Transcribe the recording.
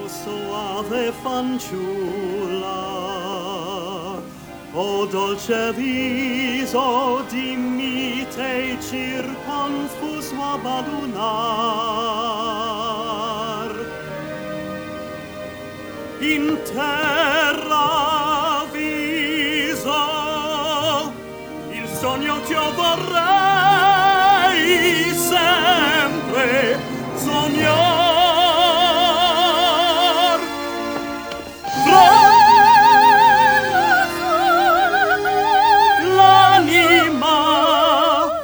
soave fanciulla, o dolce viso di mite circonfuso abbadunar, in te